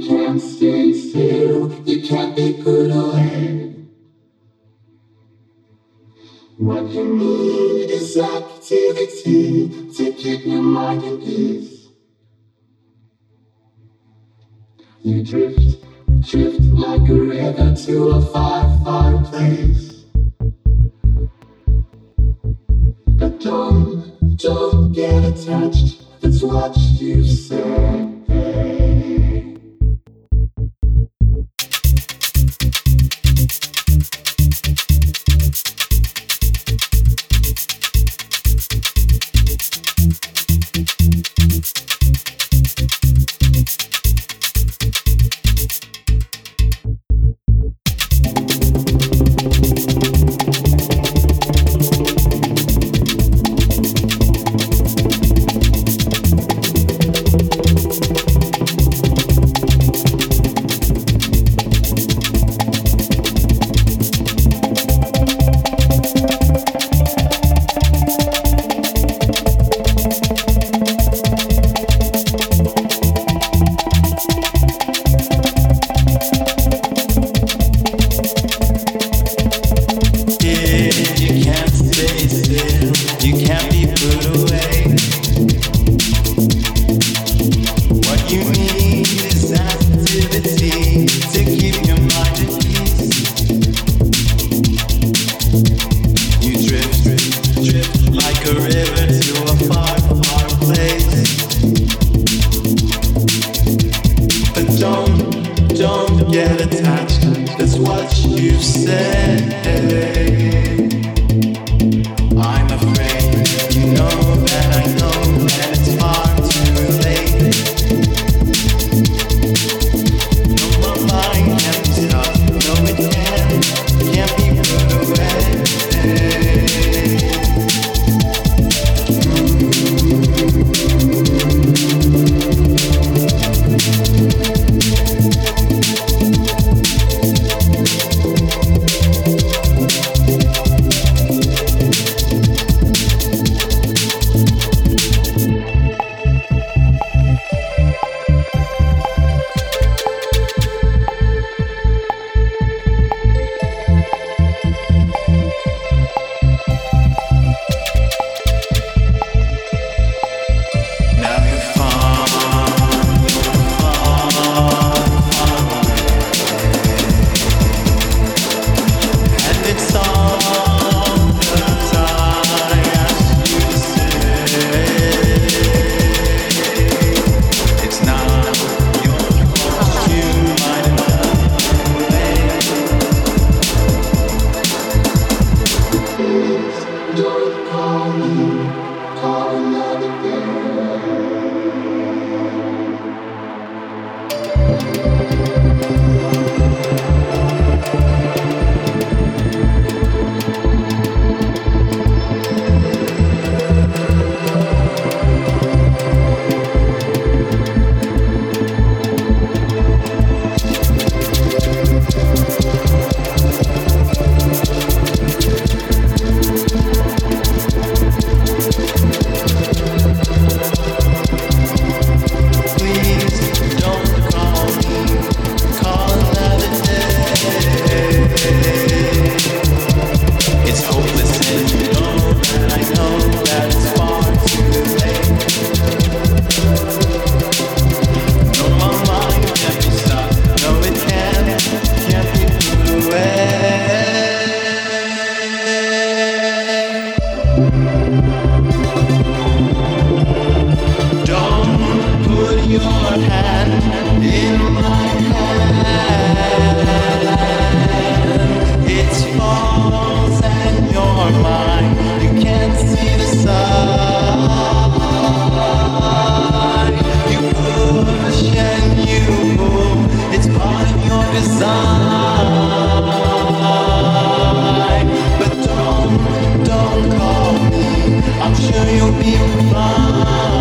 can't stay still, you can't be put away. What you need is activity to keep your mind in peace. You drift, drift like a river to a far, far place. But don't get attached, that's what you say. Don't get attached, that's what you say. I'm afraid, you know that I know that it's far too late. No, my mind can't stop, no it can't be put away. Don't call me, call another your hand in my hand. It's false and you're mine. You can't see the sign. You push and you pull. It's part of your design. But don't call me. I'm sure you'll be fine.